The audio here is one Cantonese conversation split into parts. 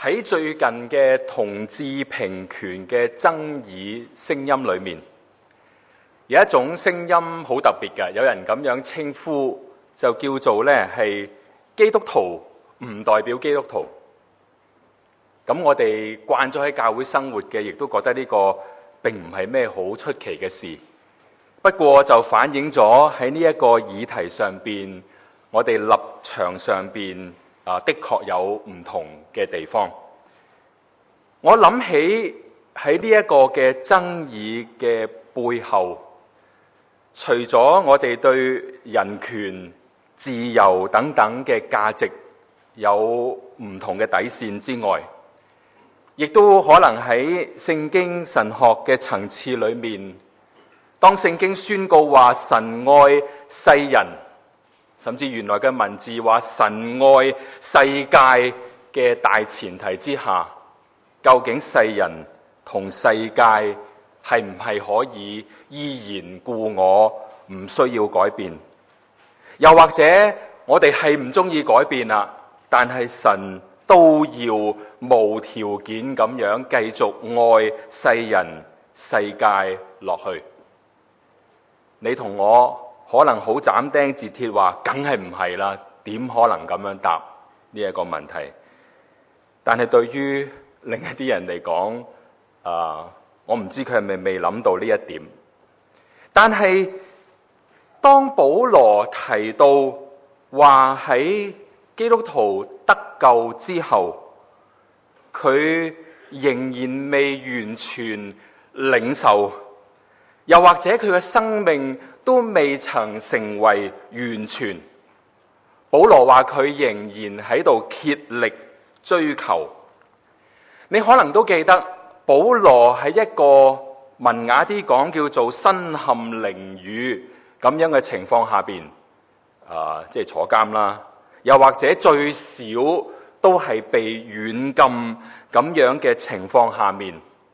喺最近嘅同志平權嘅爭議聲音裏面，有一種聲音好特別嘅，有人咁樣稱呼，就叫做呢係基督徒唔代表基督徒。咁我哋慣咗喺教會生活嘅，亦都覺得呢個並唔係咩好出奇嘅事。不過就反映咗喺呢一個議題上邊，我哋立場上邊的確有唔同嘅地方。我諗起喺呢一個嘅爭議嘅背後，除咗我哋對人權、自由等等嘅價值有唔同嘅底線之外，亦都可能喺聖經神學嘅層次裏面，當聖經宣告話神愛世人，甚至原來嘅文字話神愛世界嘅大前提之下，究竟世人同世界係唔係可以依然故我，唔需要改變？又或者我哋係唔中意改變啦，但係神都要無條件咁樣繼續愛世人世界落去？你同我可能好斬釘截鐵話，梗係唔係啦，點可能咁樣答呢一個問題？但係對於另一啲人嚟講，我唔知佢係咪未諗到呢一點。但係當保羅提到話喺基督徒得救之後，佢仍然未完全領受，又或者佢嘅生命都未曾成為完全，保羅話佢仍然喺度竭力追求。你可能都記得，保羅喺一個文雅啲講叫做身陷囹圄咁樣嘅情況下邊，即係坐監啦，又或者最少都係被軟禁咁樣嘅情況下面，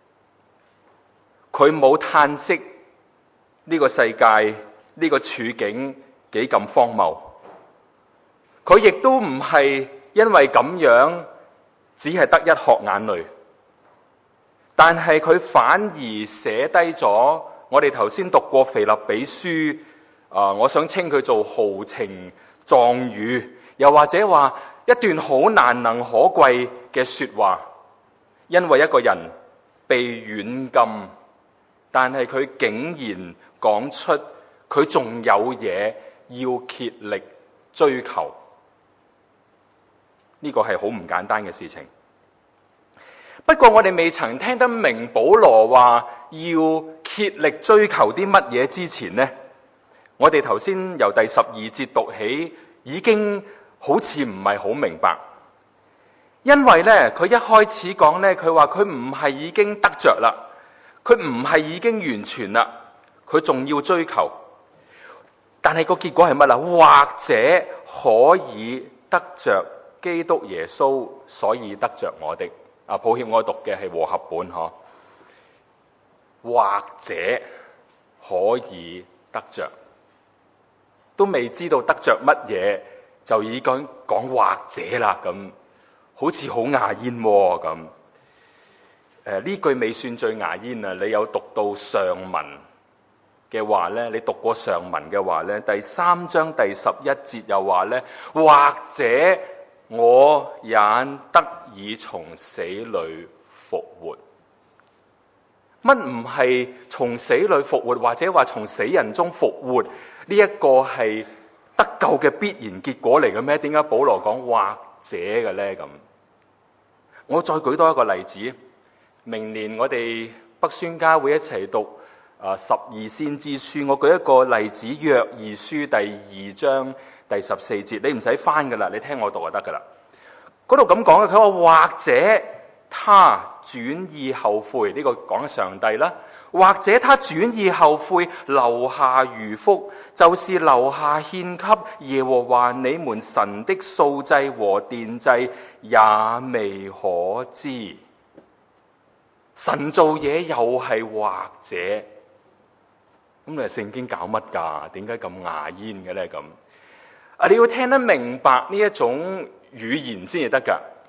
佢冇嘆息呢個世界呢個處境幾咁荒謬，佢亦都唔係因為咁樣只係得一殼眼淚，但係佢反而寫低咗我哋頭先讀過腓立比書，我想稱佢做豪情壯語，又或者話一段好難能可貴嘅說話。因為一個人被軟禁，但係佢竟然講出佢仲有嘢要竭力追求，呢個係好唔簡單嘅事情。不過我哋未曾聽得明保羅話要竭力追求啲乜嘢之前呢，我哋頭先由第12節讀起，已經好似唔係好明白。因為呢，佢一開始講呢，佢話佢唔係已經得着啦，佢唔係已經完全啦，佢仲要追求。但係個結果係乜啦？或者可以得着基督耶穌，所以得着我的。抱歉，我讀嘅係和合本嗬。或者可以得着，都未知道得着乜嘢，就已經講或者啦，咁好似好牙煙咁。呢句未算最牙煙啊！你有讀到上文嘅話呢，你讀過上文嘅話呢，第3章第11節又話呢，或者我也得以從死裏復活。乜唔係從死裏復活，或者話從死人中復活，呢一個係得救嘅必然結果嚟嘅咩？點解保羅講或者嘅呢？咁我再舉多一個例子。明年我哋北宣家會一齊讀12先知書，我舉一個例子，約珥書第2章第14節，你唔使翻噶啦，你聽我讀就得噶啦。嗰度咁講嘅，佢話或者他轉意後悔，呢個講上帝啦，或者他轉意後悔，留下餘福，就是留下獻給耶和華你們神的素祭和奠祭，也未可知。神做嘢又係或者，咁你係聖經搞乜噶？點解咁牙煙嘅咧？咁你要聽得明白呢一種語言先至得噶。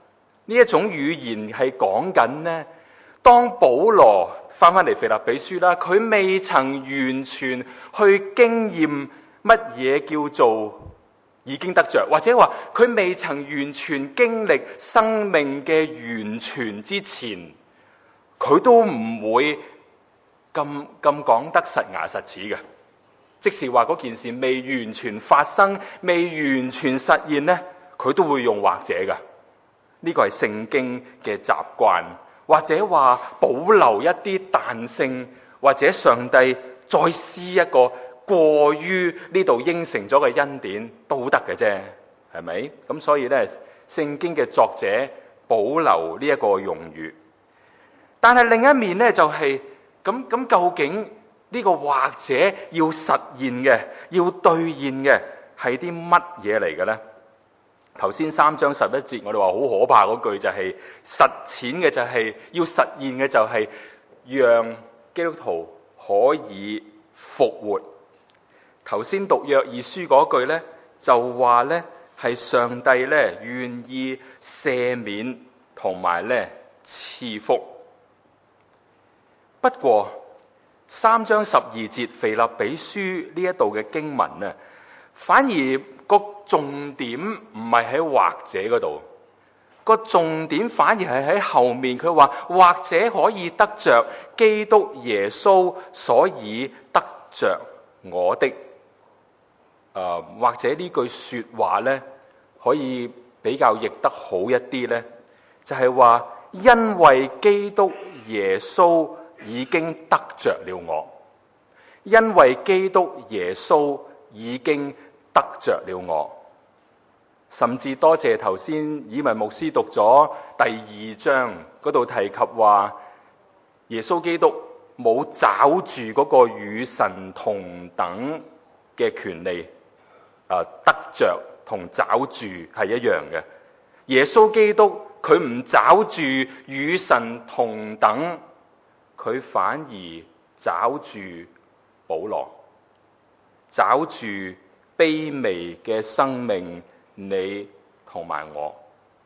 呢一種語言係講緊呢，當保羅翻嚟腓立比書啦，佢未曾完全去經驗乜嘢叫做已經得着，或者話佢未曾完全經歷生命嘅完全之前，佢都唔會咁講得實牙實齒嘅。即是話嗰件事未完全發生、未完全實現呢，佢都會用或者㗎。呢個係聖經嘅習慣，或者話保留一啲彈性，或者上帝再施一個過於呢度應承咗嘅恩典都得嘅啫，係咪？咁所以呢，聖經嘅作者保留呢一個用語。但係另一面呢，就係咁究竟呢個或者要實現嘅、要兌現嘅係啲乜嘢嚟嘅呢？頭先3章11節我哋話好可怕嗰句就係實踐嘅，就係要實現嘅，就係讓基督徒可以復活。頭先讀約珥書嗰句呢，就話呢係上帝呢願意赦免同埋呢賜福。不過3章12節腓立比書呢一度嘅經文呢，反而個重點唔係喺或者嗰度，個重點反而係喺後面。佢話或者可以得着基督耶穌，所以得着我的。或者呢句說話呢，可以比較譯得好一啲呢，就係話因為基督耶穌已經得着了我，因為基督耶穌已經得着了我。甚至多謝頭先以文牧師讀咗第2章嗰度提及話，耶穌基督冇抓住嗰個與神同等嘅權利，得着同抓住係一樣嘅。耶穌基督佢唔抓住與神同等，佢反而抓住保羅，抓住卑微嘅生命，你同埋我，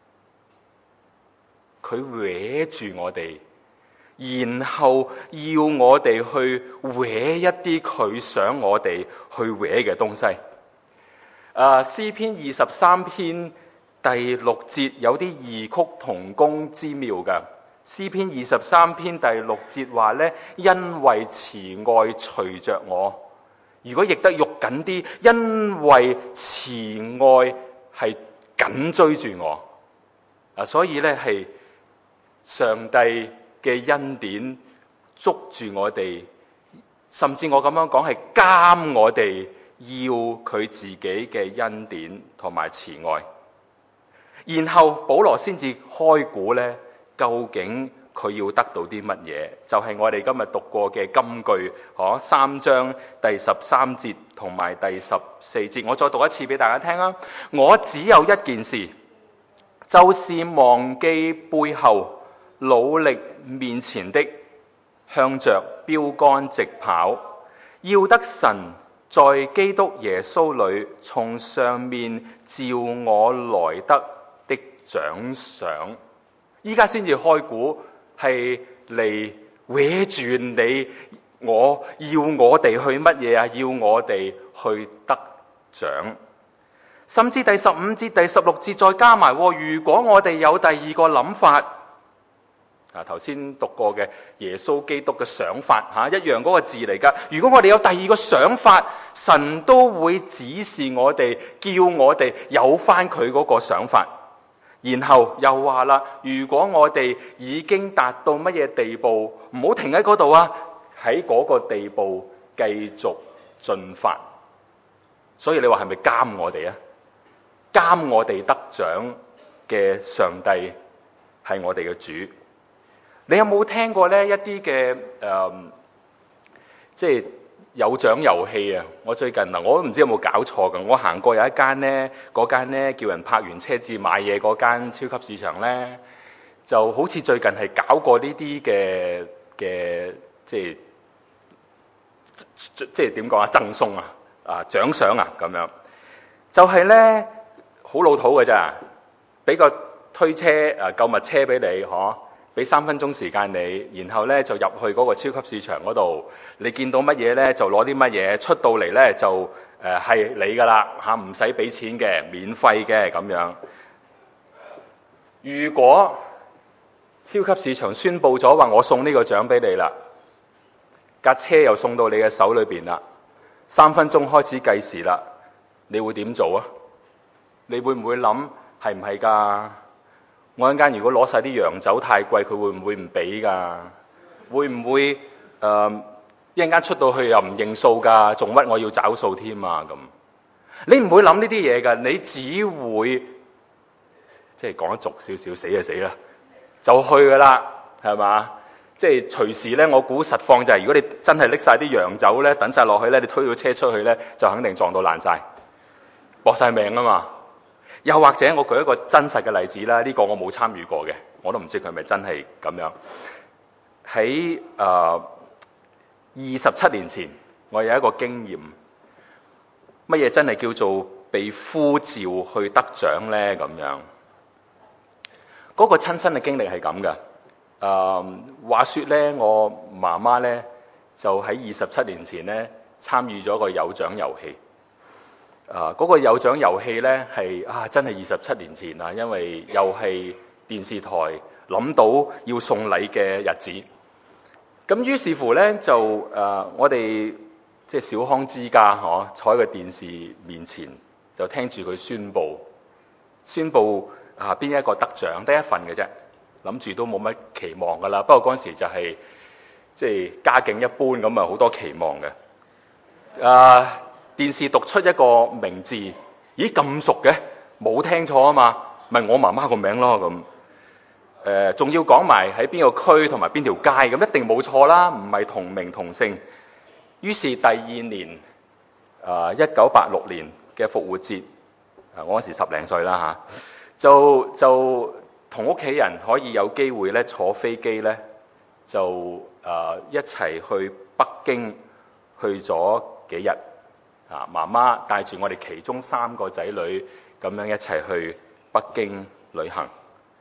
佢搲住我哋，然後要我哋去搲一啲佢想我哋去搲嘅東西。詩篇23篇第6節有啲異曲同工之妙㗎。詩篇23篇第6節話呢，因為慈愛隨着我。如果譯得肉緊啲，因為慈愛係緊追住我。所以呢，係上帝嘅恩典捉住我哋，甚至我咁樣講係監我哋，要佢自己嘅恩典同埋慈愛。然後保羅先至開估呢，究竟佢要得到啲乜嘢？就係我哋今日讀過嘅金句，3章第13節同埋第14節，我再讀一次俾大家聽啊！我只有一件事，就是忘記背後，努力面前的，向着標竿直跑，要得神在基督耶穌裏從上面召我來得的獎賞。依家先至開估，係嚟搲住你我，要我哋去乜嘢啊？要我哋去得獎。甚至第15節、第16節再加埋，如果我哋有第二個諗法，頭先讀過嘅耶穌基督嘅想法，一樣嗰個字嚟㗎。如果我哋有第二個想法，神都會指示我哋，叫我哋有返佢嗰個想法。然後又話啦，如果我哋已經達到乜嘢地步，唔好停喺嗰度啊，喺嗰個地步繼續進發。所以你話係咪監我哋啊？監我哋得獎嘅上帝係我哋嘅主。你有冇聽過呢一啲嘅即係有獎遊戲啊？我最近我都唔知有冇搞錯㗎。我行過有一間呢，嗰間呢叫人泊完車至買嘢嗰間超級市場呢，就好似最近係搞過呢啲嘅即係點講啊？贈送獎賞咁樣，就係呢，好老土㗎咋，俾個推車購物車俾你，俾3分鐘時間你，然後咧就入去嗰個超級市場嗰度，你見到乜嘢咧就攞啲乜嘢，出到嚟咧就係你噶啦嚇，唔使俾錢嘅，免費嘅咁樣。如果超級市場宣佈咗話我送呢個獎俾你啦，架車又送到你嘅手裏邊啦，3分鐘開始計時啦，你會點做啊？你會唔會諗係唔係㗎？我一陣間如果攞晒啲洋酒太貴，佢會唔會唔俾㗎？會唔會一陣間出到去又唔認數㗎？仲屈我要找數添啊？咁你唔會諗呢啲嘢㗎，你只會即係講得俗少少，死就死啦，就去㗎啦，係嘛？即係隨時咧，我估實況就係，如果你真係拎晒啲洋酒咧，等晒落去咧，你推到車出去咧，就肯定撞到爛晒，搏晒命啊嘛！又或者我舉一個真實嘅例子啦，呢個我冇參與過嘅，我都唔知佢係咪真係咁樣。喺27年前，我有一個經驗，乜嘢真係叫做被呼召去得獎咧？咁樣嗰個親身嘅經歷係咁嘅。話說咧，我媽媽咧就喺27年前咧參與咗個有獎遊戲。嗰個有獎遊戲咧係真係27年前啊，因為又係電視台諗到要送禮嘅日子。咁於是乎咧就我哋即係小康之家坐喺個電視面前，就聽住佢宣佈邊一個得獎，得一份嘅啫。諗住都冇乜期望噶啦，不過嗰陣時就係即係家境一般咁啊，好多期望嘅。電視讀出一個名字，咦咁熟嘅，冇聽錯啊嘛，咪我媽媽個名咯咁。仲要講埋喺邊個區同埋邊條街，咁一定冇錯啦，唔係同名同姓。於是第二年1986年嘅復活節，我嗰時10零歲啦就同屋企人可以有機會咧坐飛機咧，就一齊去北京去咗幾日。媽媽帶住我哋其中3個仔女咁樣一齊去北京旅行。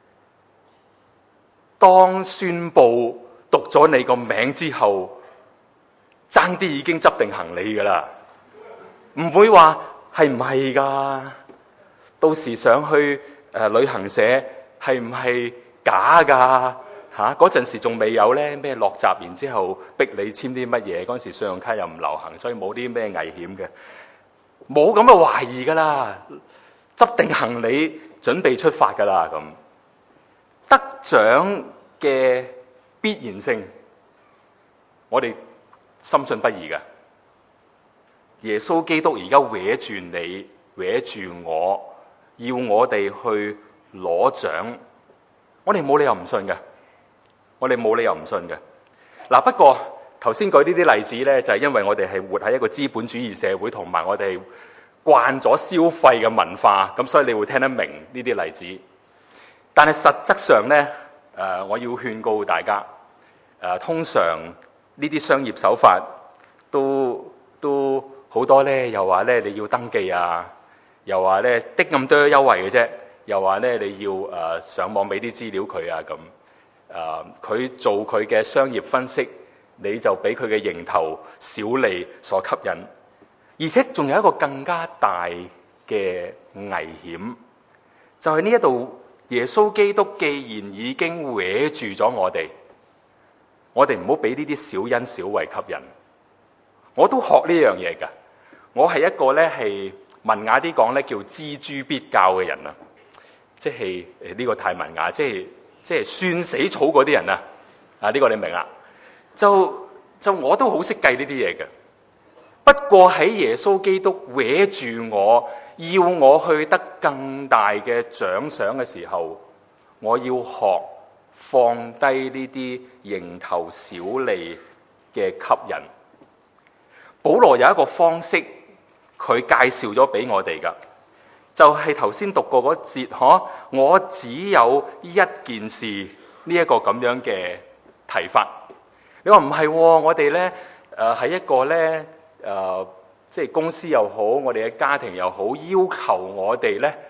當宣佈讀咗你個名之後，爭啲已經執定行李㗎啦，唔會話係唔係㗎？到時上去旅行社係唔係假㗎？嗰陣時仲未有咧咩落閘，然之後逼你簽啲乜嘢。嗰陣時信用卡又唔流行，所以冇啲咩危險嘅，冇咁嘅懷疑㗎啦。執定行李準備出發㗎啦。咁得獎嘅必然性，我哋深信不疑㗎。耶穌基督而家搲住你，搲住我，要我哋去攞獎，我哋冇理由唔信嘅。我哋冇理由唔信嘅。不過頭先舉呢啲例子咧，就係因為我哋係活喺一個資本主義社會，同埋我哋慣咗消費嘅文化，咁所以你會聽得明呢啲例子。但係實質上咧，我要勸告大家，通常呢啲商業手法都好多咧，又話咧你要登記啊，又話咧的咁多優惠嘅啫，又話咧你要上網俾啲資料佢啊咁。佢做佢嘅商業分析，你就俾佢嘅蠅頭小利所吸引，而且仲有一個更加大嘅危險，就係呢一度耶穌基督既然已經搲住咗我哋唔好俾呢啲小恩小惠吸引。我都學呢樣嘢㗎，我係一個咧係文雅啲講咧叫錙銖必較嘅人啊，即係呢個太文雅，即係算死草嗰啲人啊！呢個你明啦？就我都好識計呢啲嘢嘅。不過喺耶穌基督搲住我，要我去得更大嘅獎賞嘅時候，我要學放低呢啲蠅頭小利嘅吸引。保羅有一個方式，佢介紹咗俾我哋㗎。就係頭先讀過嗰節，我只有一件事呢一個咁樣嘅提法。你話唔係？我哋咧係一個咧即係公司又好，我哋嘅家庭又好，要求我哋咧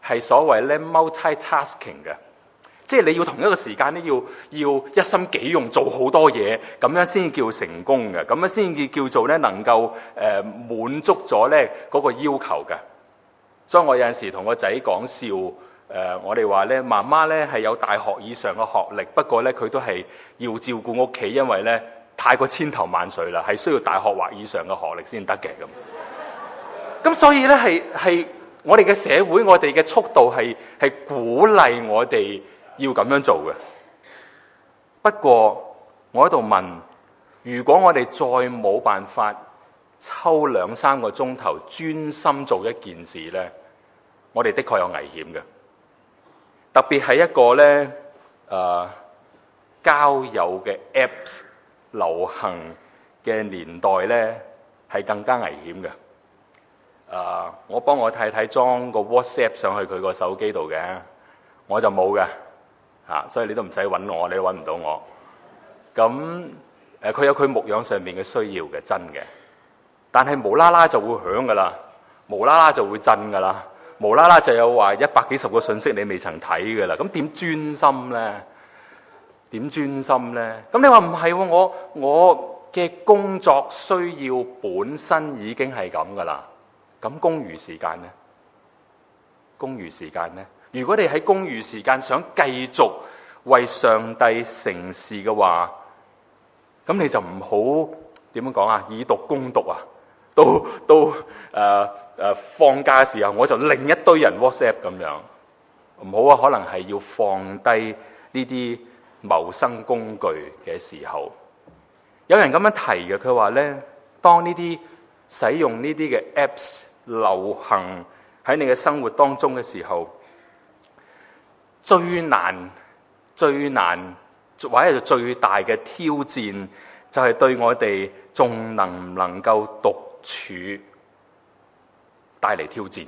係所謂咧 multitasking 嘅，即係你要同一個時間咧要一心幾用做好多嘢，咁樣先叫成功嘅，咁樣先至叫做咧能夠滿足咗咧嗰個要求嘅。所以我有陣時同個仔講笑，我哋話咧媽媽咧係有大學以上嘅學歷，不過咧佢都係要照顧屋企，因為咧太過千頭萬緒啦，係需要大學或以上嘅學歷先得嘅咁。咁所以咧係我哋嘅社會，我哋嘅速度係鼓勵我哋要咁樣做嘅。不過我喺度問，如果我哋再冇辦法抽2-3個鐘頭專心做一件事咧，我哋的確有危險嘅。特別係一個咧交友嘅 Apps 流行嘅年代咧，係更加危險嘅。我幫我太太裝個 WhatsApp 上去佢個手機度嘅，我就冇嘅，所以你都唔使揾我，你都揾唔到我。咁佢有佢牧養上面嘅需要嘅，真嘅。但係無啦啦就會響噶啦，無啦啦就會震噶啦，無啦啦就有話100幾10個信息你未曾睇噶啦，咁點專心咧？點專心咧？咁你話唔係喎，我嘅工作需要本身已經係咁噶啦。咁公餘時間呢？公餘時間呢？如果你喺公餘時間想繼續為上帝成事嘅話，咁你就唔好點樣講啊？以毒攻毒啊！到放假嘅時候，我就另一堆人 WhatsApp 咁樣，唔好啊！可能係要放低呢啲謀生工具嘅時候，有人咁樣提嘅，佢話呢，當呢啲使用呢啲嘅 Apps 流行喺你嘅生活當中嘅時候，最難或者最大嘅挑戰就係對我哋仲能唔能夠獨處帶嚟挑戰。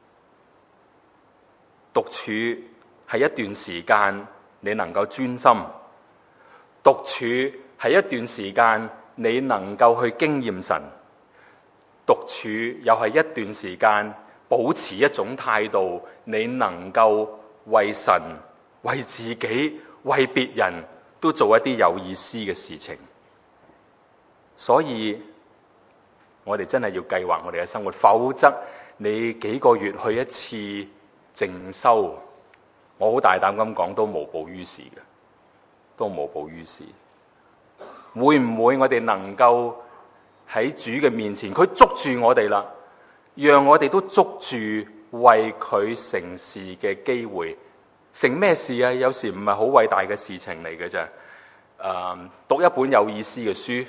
獨處係一段時間你能夠專心，獨處係一段時間你能夠去經驗神，獨處又係一段時間保持一種態度，你能夠為神、為自己、為別人都做一啲有意思嘅事情。所以我哋真係要計劃我哋嘅生活，否則你幾個月去一次靜修，我好大膽咁講，都無補於事嘅，都無補於事。會唔會我哋能夠喺主嘅面前，佢捉住我哋啦，讓我哋都捉住為佢成事嘅機會？成咩事啊？有時唔係好偉大嘅事情嚟嘅啫。讀一本有意思嘅書，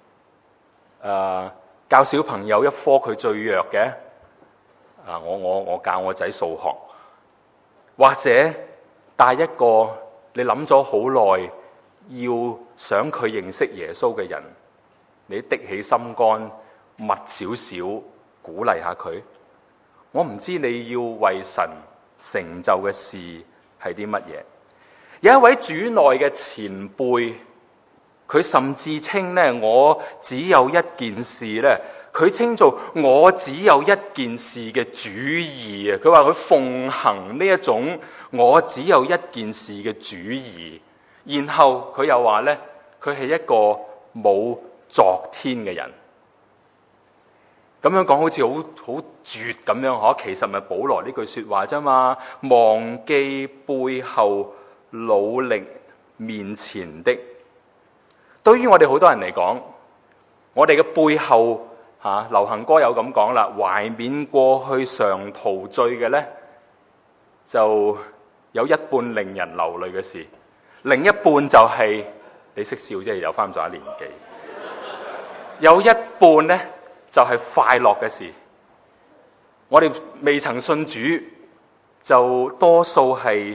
教小朋友一科佢最弱嘅，我教我仔數學，或者帶一個你諗咗好耐要想佢認識耶穌嘅人，你的起心肝密少少鼓勵下佢。我唔知你要為神成就嘅事係啲乜嘢。有一位主內嘅前輩，佢甚至稱呢，我只有一件事呢，佢稱做我只有一件事嘅主義啊！佢話佢奉行呢一種我只有一件事嘅主義，然後佢又話呢，佢係一個冇昨天嘅人。咁樣講好似好絕咁樣嗬，其實咪保羅呢句說話啫嘛，忘記背後，努力面前的。對於我哋好多人嚟講，我哋嘅背後流行歌有咁講啦，懷緬過去常陶醉嘅呢，就有一半令人流淚嘅事，另一半就係、你識笑即係有翻咗一年紀，有一半呢，就係快樂嘅事。我哋未曾信主，就多數係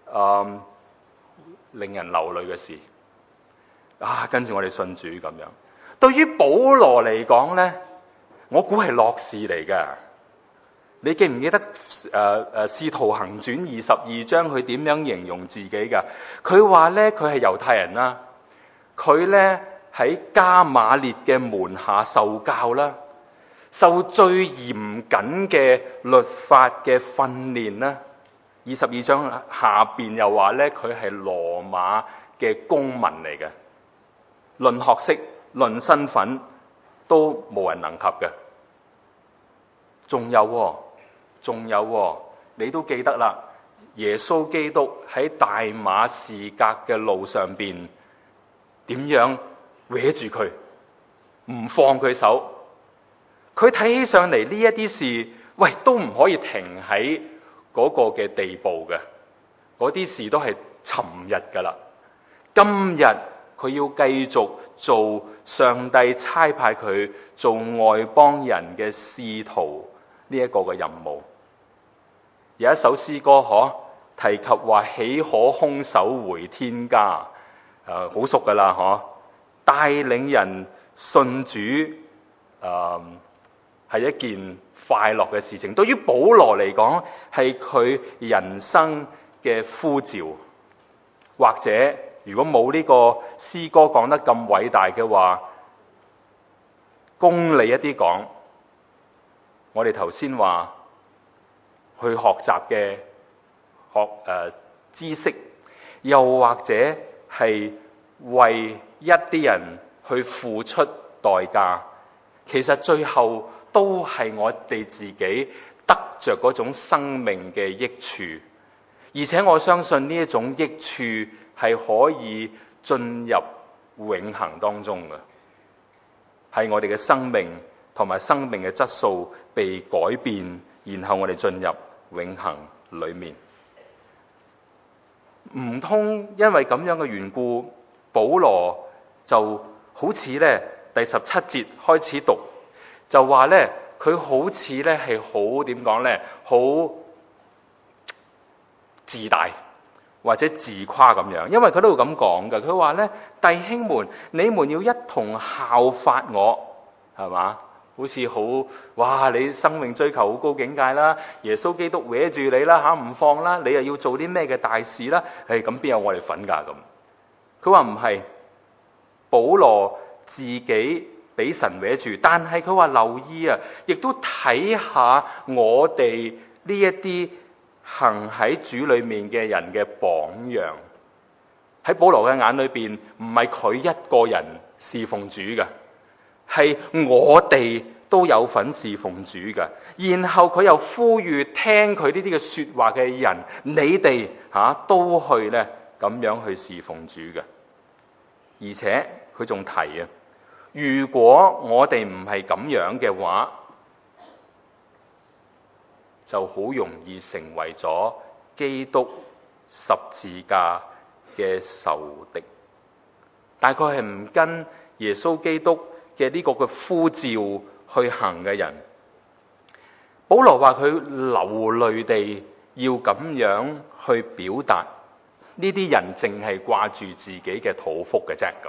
令人流淚嘅事。跟住我哋信主咁樣。對於保羅嚟講呢，我估係樂事嚟㗎。你記唔記得使徒行傳22章佢點樣形容自己㗎？佢話呢，佢係猶太人啦，佢呢喺加馬列嘅門下受教啦，受最嚴謹嘅律法嘅訓練啦， 22章下邊又話咧，佢係羅馬嘅公民嚟嘅，論學識、論身份都無人能及嘅。仲有，你都記得啦，耶穌基督喺大馬士革嘅路上邊點樣搲住佢，唔放佢手。佢睇起上嚟呢一啲事，喂，都唔可以停喺嗰個嘅地步嘅，嗰啲事都係尋日噶啦。今日佢要繼續做上帝差派佢做外邦人嘅使徒呢一個嘅任務。有一首詩歌提及話，豈可空手回天家，好熟噶啦，帶領人信主，係一件快樂嘅事情。對於保羅嚟講，係佢人生嘅呼召。或者如果冇呢個詩歌講得咁偉大嘅話，功利一啲講，我哋頭先話去學習嘅知識，又或者係為一啲人去付出代價，其實最後都係我哋自己得着嗰種生命嘅益處。而且我相信呢一種益處係可以進入永恆當中嘅，係我哋嘅生命同埋生命嘅質素被改變，然後我哋進入永恆裏面。唔通因為咁樣嘅緣故，保羅就好似咧第17節開始讀，就話咧佢好似咧係好點講咧，好自大或者自誇咁樣。因為佢都會咁講嘅，佢話咧，弟兄們，你們要一同效法我，係嘛？好似好哇！你生命追求好高境界啦，耶穌基督搲住你啦唔放啦，你又要做啲咩嘅大事啦？咁邊有我哋份㗎咁？佢話唔係，保羅自己俾神搲住，但係佢話留意啊，亦都睇下我哋呢一啲行喺主裏面嘅人嘅榜樣。喺保羅嘅眼裏邊，唔係佢一個人侍奉主嘅，係我哋都有份侍奉主嘅。然後佢又呼籲聽佢呢啲嘅說話嘅人，你哋都去咧咁樣去侍奉主嘅。而且佢仲提啊，如果我哋唔係咁樣嘅話，就好容易成為咗基督十字架嘅仇敵。大概係唔跟耶穌基督嘅呢個嘅呼召去行嘅人。保羅話佢流淚地要咁樣去表達，呢啲人淨係掛住自己嘅肚腹嘅啫咁。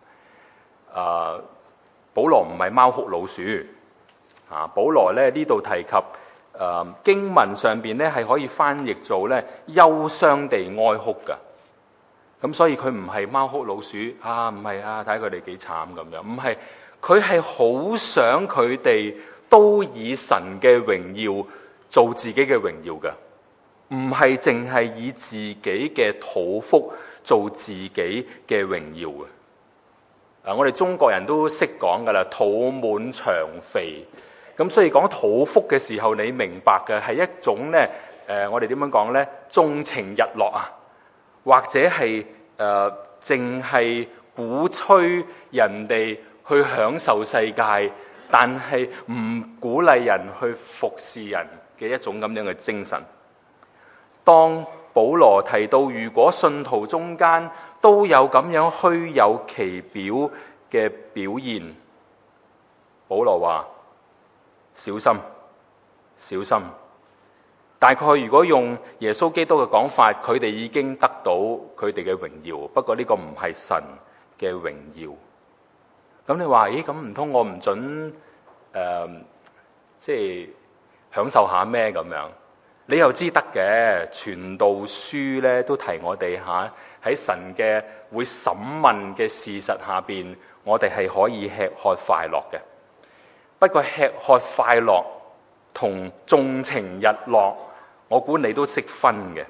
保羅唔係貓哭老鼠保羅咧呢度提及經文上邊咧係可以翻譯做咧憂傷地哀哭噶。咁所以佢唔係貓哭老鼠唔係睇佢哋幾慘咁樣，唔係，佢係好想佢哋都以神嘅榮耀做自己嘅榮耀噶，唔係淨係以自己嘅肚腹做自己嘅榮耀嘅。我哋中國人都識講噶啦，肚滿腸肥。咁所以講肚腹嘅時候，你明白嘅係一種咧，我哋點樣講咧？縱情日落或者係淨係鼓吹人哋去享受世界，但係唔鼓勵人去服侍人嘅一種咁樣嘅精神。當保羅提到如果信徒中間都有咁樣虛有其表嘅表現，保羅話小心小心。大概如果用耶穌基督嘅講法，佢哋已經得到佢哋嘅榮耀，不過呢個唔係神嘅榮耀。咁你話咁唔通我唔准即係享受下咩咁樣？你又知得嘅，傳道書咧都提我哋喺神嘅會審問嘅事實下邊，我哋係可以吃喝快樂嘅。不過吃喝快樂同縱情日落我估你都識分嘅，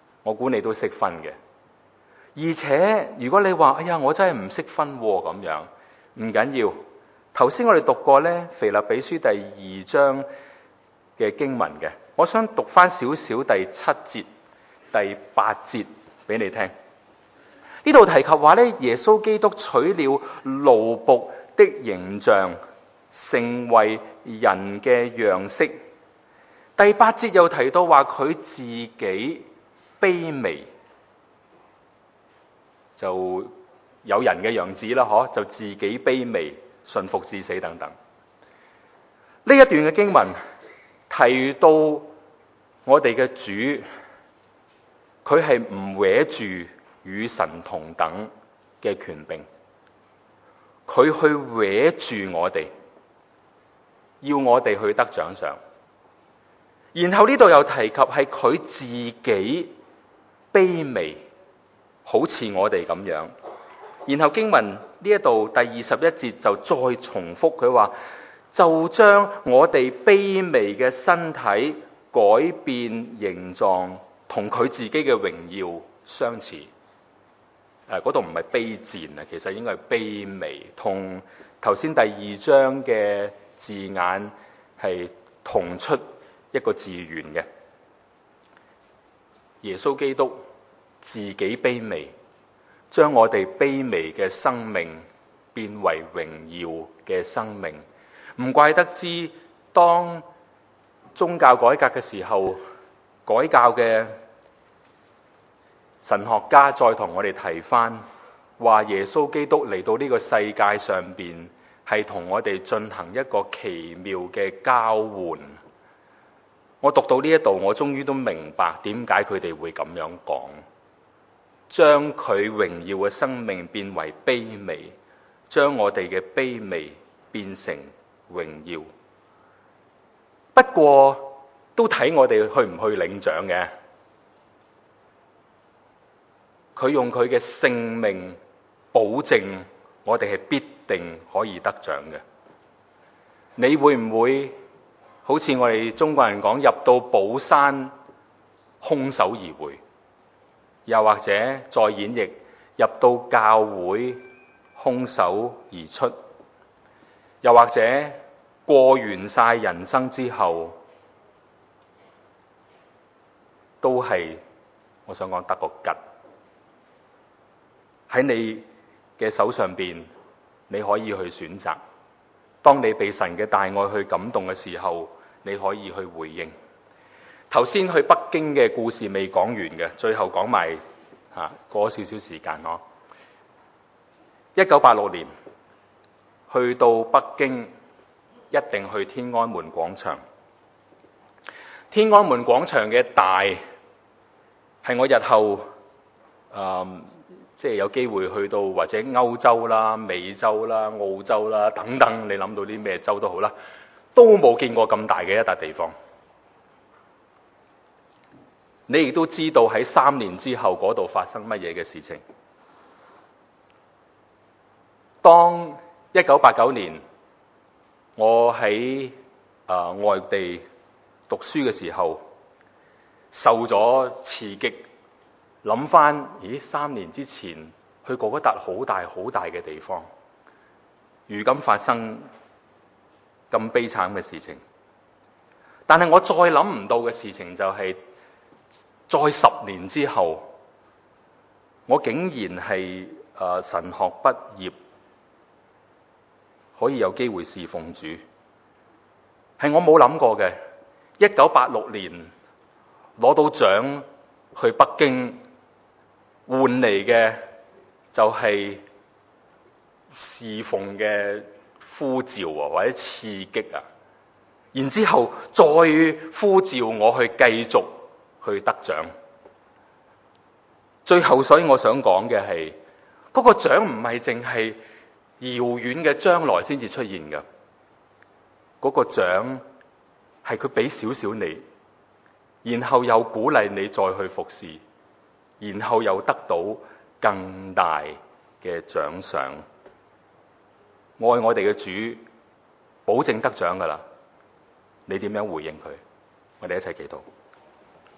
而且如果你話哎呀我真係唔識分咁樣，唔緊要。頭先我哋讀過咧腓立比書第2章嘅經文嘅，我想讀翻少少第7節、第8節俾你聽。呢度提及話咧，耶穌基督取了奴僕的形象，成為人嘅樣式。第8節又提到話佢自己卑微，就有人嘅樣子啦，就自己卑微，順服至死等等。呢一段嘅經文提到我哋嘅主，佢係唔搲住與神同等嘅權柄，佢去搲住我哋，要我哋去得獎賞。然後呢度又提及係佢自己卑微，好似我哋咁樣。然後經文呢一度第21節就再重複，佢話就將我哋卑微嘅身體改變形狀，同佢自己嘅榮耀相似。嗰度唔係卑賤啊，其實應該係卑微，同頭先第2章嘅字眼係同出一個字源嘅。耶穌基督自己卑微，將我哋卑微嘅生命變為榮耀嘅生命。唔怪得知當宗教改革嘅時候，改教嘅神學家再同我哋提翻，話耶穌基督嚟到呢個世界上邊，係同我哋進行一個奇妙嘅交換。我讀到呢一度，我終於都明白點解佢哋會咁樣講，將佢榮耀嘅生命變為卑微，將我哋嘅卑微變成榮耀。不過都睇我哋去唔去領獎嘅。佢用佢嘅性命保證我哋係必定可以得獎嘅。你會唔會好似我哋中國人講，入到寶山空手而回？又或者再演繹，入到教會空手而出？又或者過完晒人生之後，都係我想講得個吉。喺你嘅手上邊，你可以去選擇。當你被神嘅大愛去感動嘅時候，你可以去回應。頭先去北京嘅故事未講完嘅，最後講埋過少少時間咯。1986年去到北京，一定去天安門廣場。天安門廣場嘅大係我日後即係有機會去到或者歐洲啦、美洲啦、澳洲啦等等，你諗到啲咩洲都好啦，都冇見過咁大嘅一笪地方。你亦都知道喺3年之後嗰度發生乜嘢嘅事情。當1989年我喺外地讀書嘅時候，受咗刺激，諗翻3年之前去過一笪好大好大嘅地方，如今發生咁悲慘嘅事情。但係我再諗唔到嘅事情就係，再10年之後，我竟然係神學畢業，可以有機會侍奉主，係我冇諗過嘅。1986年攞到獎去北京，換嚟嘅就係侍奉嘅呼召或者刺激啊，然之後再呼召我去繼續去得獎。最後所以我想講嘅係，嗰個獎唔係淨係遙遠嘅將來先至出現嘅，嗰個獎係佢俾少少你，然後又鼓勵你再去服侍，然後又得到更大嘅獎賞。愛我哋嘅主保證得獎噶啦，你點樣回應佢？我哋一齊祈禱。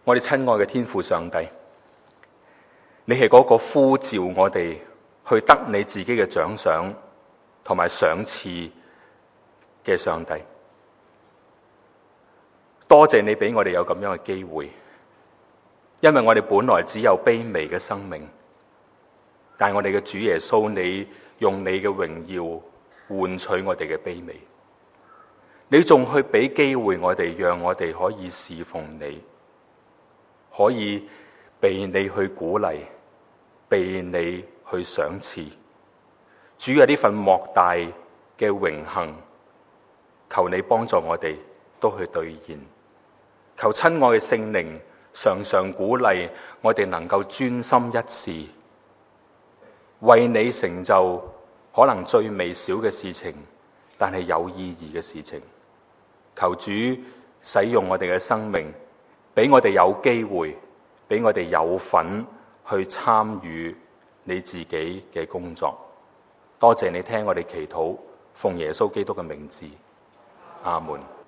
我哋親愛嘅天父上帝，你係嗰個呼召我哋去得你自己嘅獎賞同埋賞賜嘅上帝。多謝你俾我哋有咁樣嘅機會，因為我哋本來只有卑微嘅生命，但係我哋嘅主耶穌，你用你嘅榮耀換取我哋嘅卑微，你仲去俾機會我哋，讓我哋可以侍奉你，可以被你去鼓勵，被你去賞賜。主嘅呢份莫大嘅榮幸，求你幫助我哋都去兌現。求親愛嘅聖靈常常鼓勵我哋能夠專心一事，為你成就可能最微小嘅事情，但係有意義嘅事情。求主使用我哋嘅生命，俾我哋有機會，俾我哋有份去參與你自己嘅工作。多謝你聽我哋祈禱，奉耶穌基督嘅名字，阿門。